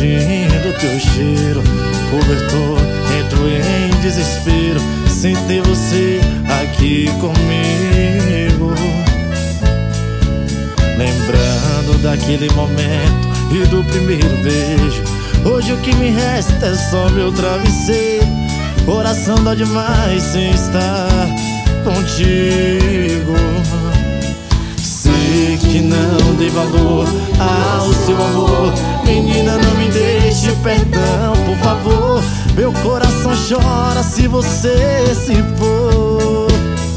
sentindo teu cheiro, cobertor, entro em desespero sem ter você aqui comigo. Lembrando daquele momento e do primeiro beijo, hoje o que me resta é só meu travesseiro. Coração dói demais sem estar contigo. Sei que não dei valor ao seu amor, menina, não me deixe, perdão, por favor. Meu coração chora se você se for.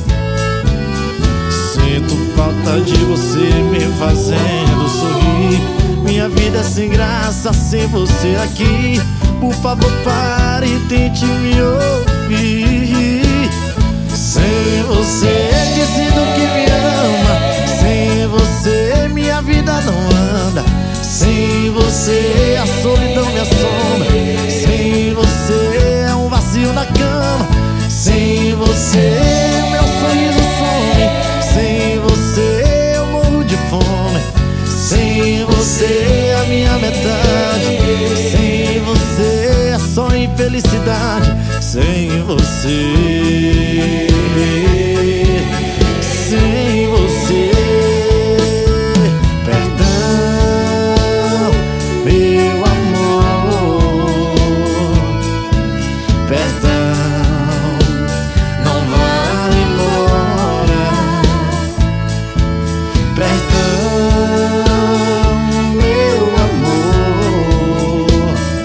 Sinto falta de você me fazendo sorrir. Minha vida é sem graça sem você aqui. Por favor, pare e tente me ouvir. Sem você dizendo que me ama, sem você minha vida não anda. Sem você a solidão me assombra. Sem você é um vazio na cama. Sem você meu sorriso some. Sem você eu morro de fome. Sem você a minha metade. Sem você é só infelicidade. Sem você, sem você. Perdão, meu amor. Perdão, não vá embora. Perdão, meu amor.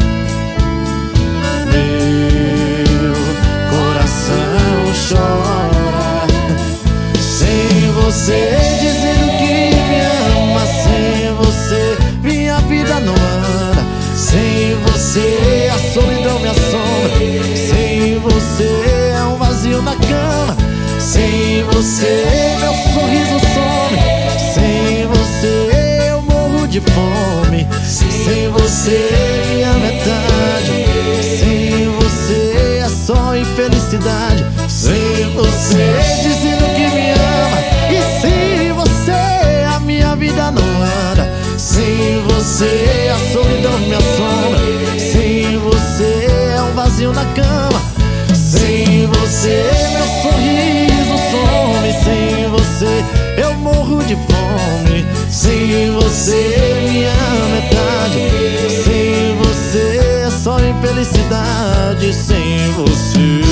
Meu coração chora. Sem você dizendo que me ama, sem você minha vida não anda. Sem você a solidão me assombra. Sem você é um vazio na cama. Sem você meu sorriso some. Sem você eu morro de fome. Sem você minha metade. Sem você é só infelicidade. Sem você dizendo que me ama, e sem você a minha vida não anda. Sem você a solidão me assombra. Sem você é um vazio na cama. Sem você meu sorriso some. Sem você eu morro de fome. Sem você minha metade. Sem você é só infelicidade. Sem você,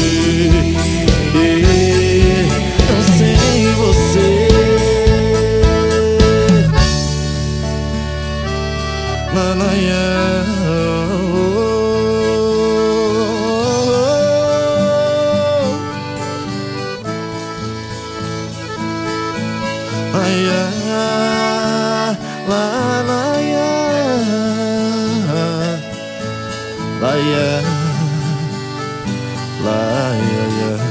sem você. La